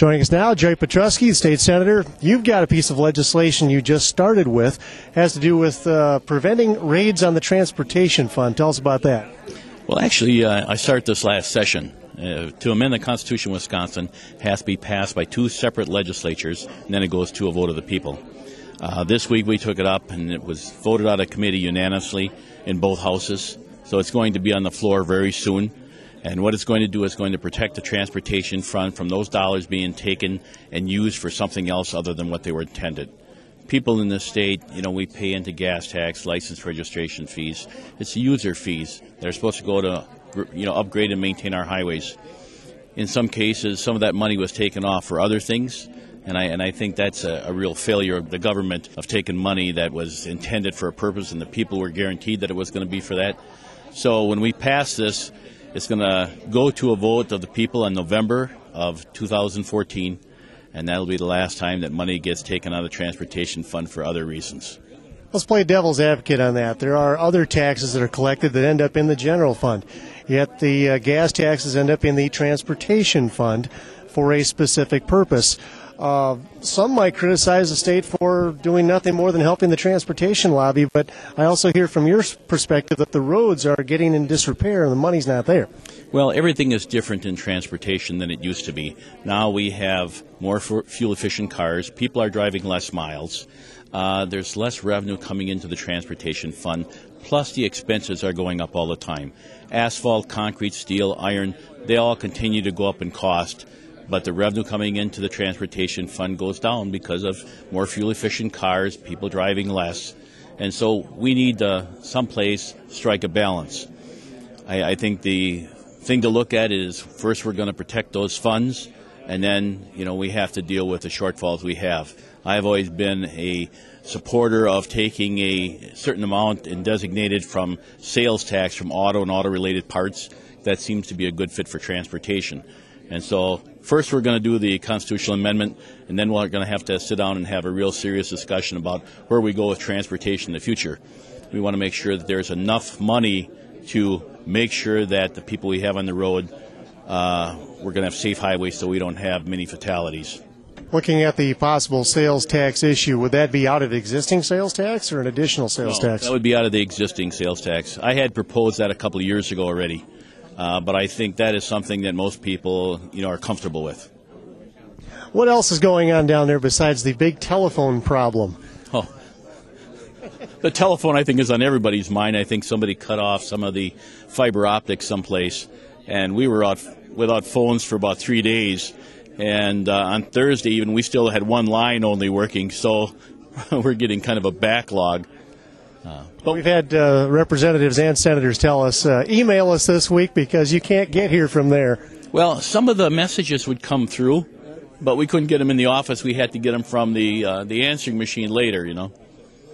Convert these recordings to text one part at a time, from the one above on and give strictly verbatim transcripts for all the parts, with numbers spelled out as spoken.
Joining us now, Joey Petrusky, State Senator. You've got a piece of legislation you just started with. It has to do with uh, preventing raids on the Transportation Fund. Tell us about that. Well, actually, uh, I started this last session. Uh, to amend the Constitution of Wisconsin has to be passed by two separate legislatures, and then it goes to a vote of the people. Uh, this week we took it up, and it was voted out of committee unanimously in both houses. So it's going to be on the floor very soon. And what it's going to do is going to protect the transportation fund from those dollars being taken and used for something else other than what they were intended. People in this state, you know, we pay into gas tax, license registration fees. It's user fees that are supposed to go to, you know, upgrade and maintain our highways. In some cases, some of that money was taken off for other things, and I and I think that's a, a real failure of the government of taking money that was intended for a purpose, and the people were guaranteed that it was going to be for that. So when we pass this, it's going to go to a vote of the people in November of two thousand fourteen, and that'll be the last time that money gets taken out of the transportation fund for other reasons. Let's play devil's advocate on that. There are other taxes that are collected that end up in the general fund, yet the uh, gas taxes end up in the transportation fund for a specific purpose. Uh, some might criticize the state for doing nothing more than helping the transportation lobby, but I also hear from your perspective that the roads are getting in disrepair and the money's not there. Well, everything is different in transportation than it used to be. Now we have more fuel-efficient cars. People are driving less miles. Uh, there's less revenue coming into the transportation fund, plus the expenses are going up all the time. Asphalt, concrete, steel, iron, they all continue to go up in cost. But the revenue coming into the transportation fund goes down because of more fuel-efficient cars, people driving less. And so we need to someplace strike a balance. I, I think the thing to look at is first we're going to protect those funds, and then, you know, we have to deal with the shortfalls we have. I've always been a supporter of taking a certain amount and designated from sales tax from auto and auto-related parts. That seems to be a good fit for transportation. And so first we're going to do the constitutional amendment, and then we're going to have to sit down and have a real serious discussion about where we go with transportation in the future. We want to make sure that there's enough money to make sure that the people we have on the road, uh, we're going to have safe highways so we don't have many fatalities. Looking at the possible sales tax issue, would that be out of existing sales tax or an additional sales No, tax? That would be out of the existing sales tax. I had proposed that a couple of years ago already. Uh, but I think that is something that most people, you know, are comfortable with. What else is going on down there besides the big telephone problem? Oh, the telephone, I think, is on everybody's mind. I think somebody cut off some of the fiber optics someplace, and we were out without phones for about three days. And uh, on Thursday, even, we still had one line only working, so we're getting kind of a backlog. Uh, but we've had uh, representatives and senators tell us, uh, email us this week because you can't get here from there. Well, some of the messages would come through, but we couldn't get them in the office. We had to get them from the uh, the answering machine later, you know.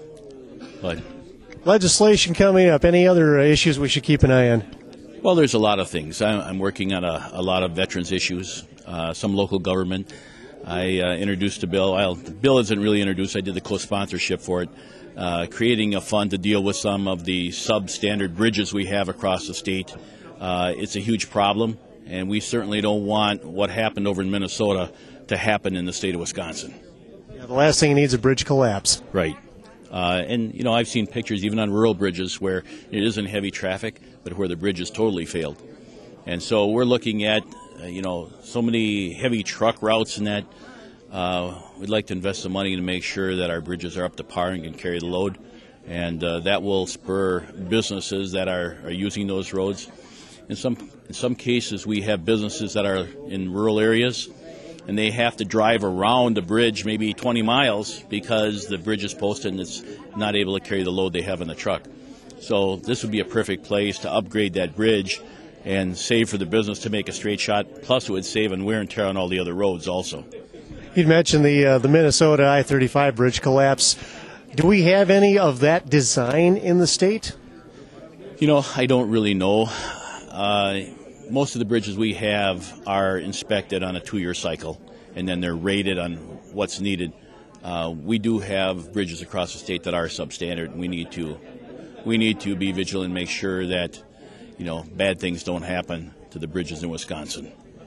But legislation coming up. Any other issues we should keep an eye on? Well, there's a lot of things. I'm working on a, a lot of veterans issues, uh, some local government. I uh, introduced a bill. Well, the bill isn't really introduced. I did the co-sponsorship for it. Uh, creating a fund to deal with some of the substandard bridges we have across the state. Uh, it's a huge problem, and we certainly don't want what happened over in Minnesota to happen in the state of Wisconsin. Yeah, the last thing it needs is a bridge collapse. Right. Uh, and, you know, I've seen pictures even on rural bridges where it isn't heavy traffic, but where the bridge has totally failed. And so we're looking at, uh, you know, so many heavy truck routes and that. Uh, we'd like to invest some money to make sure that our bridges are up to par and can carry the load, and uh, that will spur businesses that are, are using those roads. In some in some cases, we have businesses that are in rural areas, and they have to drive around a bridge maybe twenty miles because the bridge is posted and it's not able to carry the load they have in the truck. So this would be a perfect place to upgrade that bridge and save for the business to make a straight shot, plus it would save on wear and tear on all the other roads also. You'd mentioned the uh, the Minnesota I thirty-five bridge collapse. Do we have any of that design in the state? You know, I don't really know. Uh, most of the bridges we have are inspected on a two-year cycle, and then they're rated on what's needed. Uh, we do have bridges across the state that are substandard, and we need to we need to be vigilant and make sure that, you know, bad things don't happen to the bridges in Wisconsin.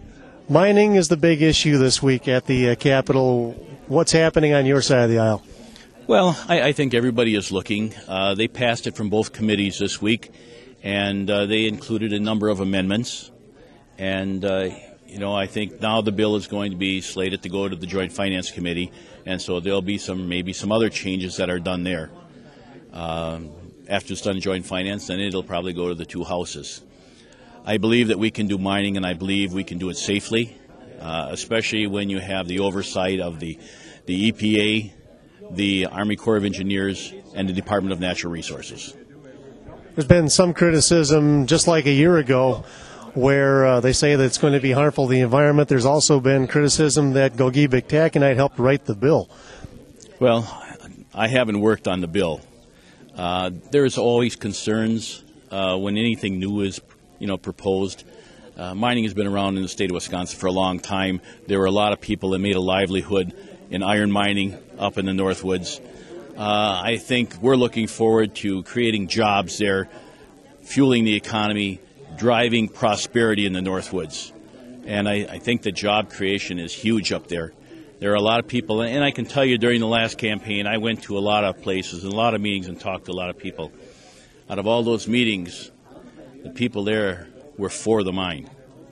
Mining is the big issue this week at the uh, Capitol. What's happening on your side of the aisle? Well, I, I think everybody is looking. Uh, they passed it from both committees this week, and uh, they included a number of amendments. And, uh, you know, I think now the bill is going to be slated to go to the Joint Finance Committee, and so there'll be some maybe some other changes that are done there. Um, after it's done in Joint Finance, then it'll probably go to the two houses. I believe that we can do mining, and I believe we can do it safely, uh, especially when you have the oversight of the, the E P A, the Army Corps of Engineers, and the Department of Natural Resources. There's been some criticism, just like a year ago, where uh, they say that it's going to be harmful to the environment. There's also been criticism that Gogebic Taconite helped write the bill. Well, I haven't worked on the bill. Uh, there's always concerns uh, when anything new is you know, proposed. Uh, mining has been around in the state of Wisconsin for a long time. There were a lot of people that made a livelihood in iron mining up in the Northwoods. Uh, I think we're looking forward to creating jobs there, fueling the economy, driving prosperity in the Northwoods. And I, I think the job creation is huge up there. There are a lot of people, and I can tell you during the last campaign, I went to a lot of places and a lot of meetings and talked to a lot of people. Out of all those meetings, the people there were for the mine.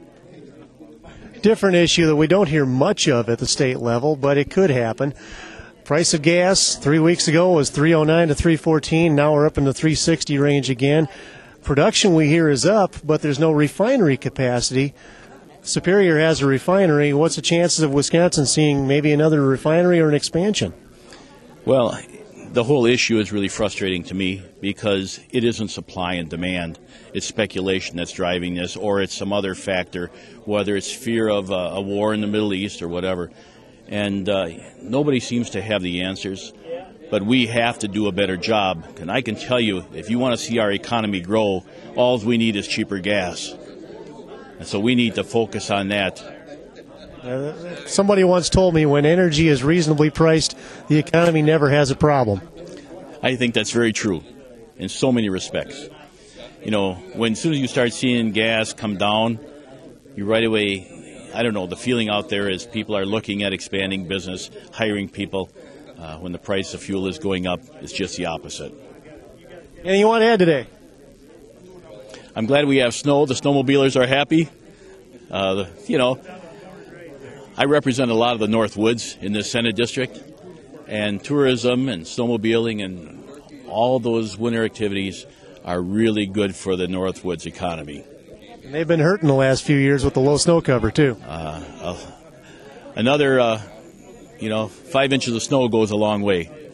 Different issue that we don't hear much of at the state level, but it could happen. Price of gas three weeks ago was three oh nine to three fourteen. Now we're up in the three sixty range again. Production we hear is up, but there's no refinery capacity. Superior has a refinery. What's the chances of Wisconsin seeing maybe another refinery or an expansion? Well, the whole issue is really frustrating to me because it isn't supply and demand. It's speculation that's driving this, or it's some other factor, whether it's fear of a, a war in the Middle East or whatever. And uh, nobody seems to have the answers, but we have to do a better job. And I can tell you, if you want to see our economy grow, all we need is cheaper gas. And so we need to focus on that. Uh, somebody once told me when energy is reasonably priced, the economy never has a problem. I think that's very true in so many respects. You know, when as soon as you start seeing gas come down, you right away, I don't know, the feeling out there is people are looking at expanding business, hiring people. Uh, when the price of fuel is going up, it's just the opposite. Anything you want to add today? I'm glad we have snow. The snowmobilers are happy. Uh, the, you know, I represent a lot of the Northwoods in this Senate district, and tourism and snowmobiling and all those winter activities are really good for the Northwoods economy. And they've been hurting the last few years with the low snow cover, too. Uh, uh, another, uh, you know, five inches of snow goes a long way.